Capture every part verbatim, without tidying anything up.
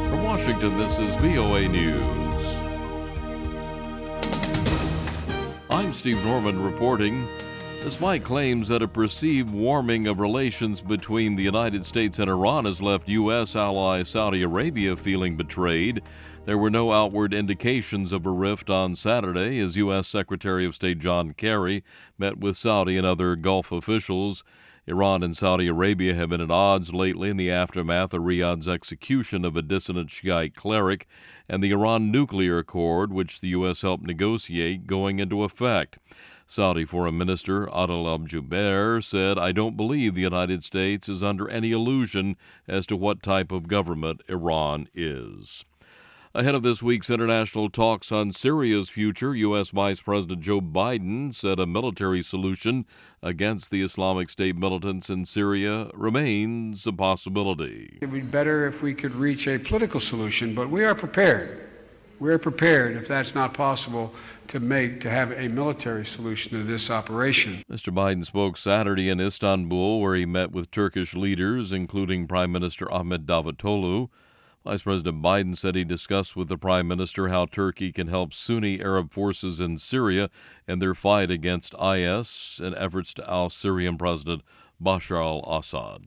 From Washington, this is V O A News. I'm Steve Norman reporting. Despite claims that a perceived warming of relations between the United States and Iran has left U S ally Saudi Arabia feeling betrayed, there were no outward indications of a rift on Saturday as U S Secretary of State John Kerry met with Saudi and other Gulf officials. Iran and Saudi Arabia have been at odds lately in the aftermath of Riyadh's execution of a dissident Shiite cleric and the Iran nuclear accord, which the U S helped negotiate, going into effect. Saudi Foreign Minister Adel al-Jubeir said, "I don't believe the United States is under any illusion as to what type of government Iran is." Ahead of this week's international talks on Syria's future, U S Vice President Joe Biden said a military solution against the Islamic State militants in Syria remains a possibility. It would be better if we could reach a political solution, but we are prepared. We are prepared, if that's not possible, to make to have a military solution to this operation. Mister Biden spoke Saturday in Istanbul, where he met with Turkish leaders, including Prime Minister Ahmet Davutoglu. Vice President Biden said he discussed with the Prime Minister how Turkey can help Sunni Arab forces in Syria in their fight against I S and efforts to oust Syrian President Bashar al-Assad.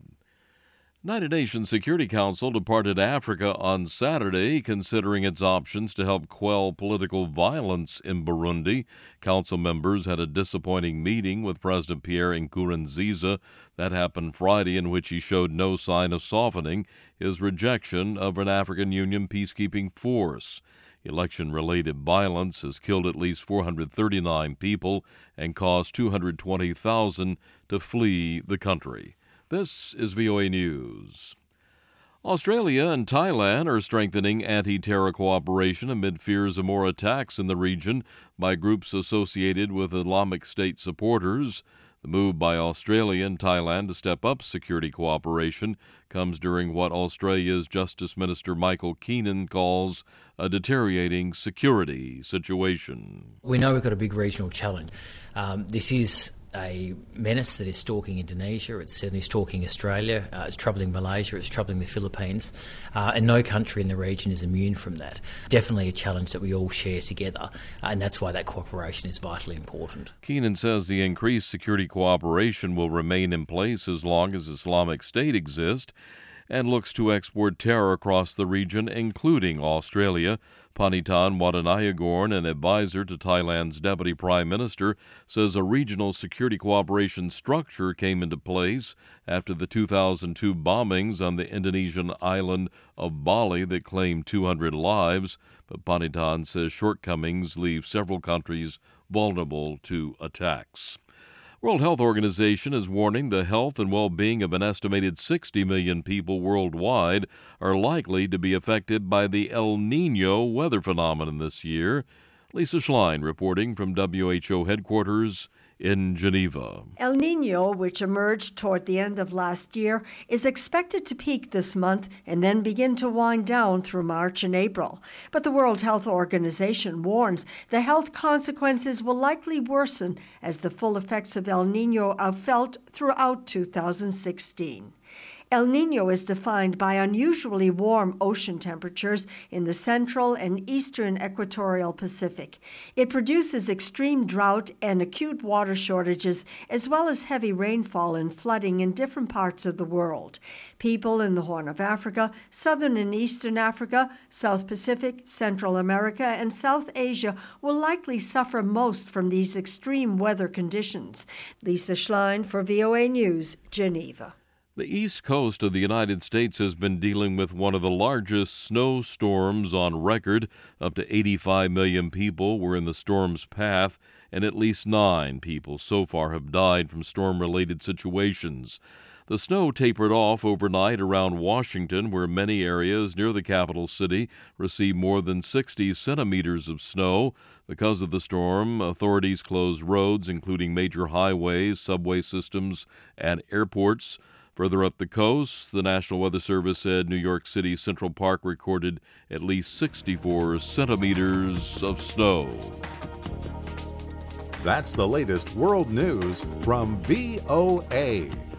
United Nations Security Council departed Africa on Saturday, considering its options to help quell political violence in Burundi. Council members had a disappointing meeting with President Pierre Nkurunziza. That happened Friday, in which he showed no sign of softening his rejection of an African Union peacekeeping force. Election-related violence has killed at least four hundred thirty-nine people and caused two hundred twenty thousand to flee the country. This is V O A News. Australia and Thailand are strengthening anti-terror cooperation amid fears of more attacks in the region by groups associated with Islamic State supporters. The move by Australia and Thailand to step up security cooperation comes during what Australia's Justice Minister Michael Keenan calls a deteriorating security situation. We know we've got a big regional challenge. Um, this is a menace that is stalking Indonesia, it's certainly stalking Australia, uh, it's troubling Malaysia, it's troubling the Philippines, uh, and no country in the region is immune from that. Definitely a challenge that we all share together, uh, and that's why that cooperation is vitally important. Keenan says the increased security cooperation will remain in place as long as Islamic State exists, and looks to export terror across the region, including Australia. Panitan Wadanayagoran, an advisor to Thailand's Deputy Prime Minister, says a regional security cooperation structure came into place after the two thousand two bombings on the Indonesian island of Bali that claimed two hundred lives. But Panitan says shortcomings leave several countries vulnerable to attacks. World Health Organization is warning the health and well-being of an estimated sixty million people worldwide are likely to be affected by the El Niño weather phenomenon this year. Lisa Schlein reporting from W H O headquarters in Geneva. El Niño, which emerged toward the end of last year, is expected to peak this month and then begin to wind down through March and April. But the World Health Organization warns the health consequences will likely worsen as the full effects of El Niño are felt throughout two thousand sixteen. El Niño is defined by unusually warm ocean temperatures in the central and eastern equatorial Pacific. It produces extreme drought and acute water shortages, as well as heavy rainfall and flooding in different parts of the world. People in the Horn of Africa, southern and eastern Africa, South Pacific, Central America, and South Asia will likely suffer most from these extreme weather conditions. Lisa Schlein for V O A News, Geneva. The east coast of the United States has been dealing with one of the largest snowstorms on record. Up to eighty-five million people were in the storm's path, and at least nine people so far have died from storm-related situations. The snow tapered off overnight around Washington, where many areas near the capital city received more than sixty centimeters of snow. Because of the storm, authorities closed roads, including major highways, subway systems, and airports. Further up the coast, the National Weather Service said New York City's Central Park recorded at least sixty-four centimeters of snow. That's the latest world news from V O A.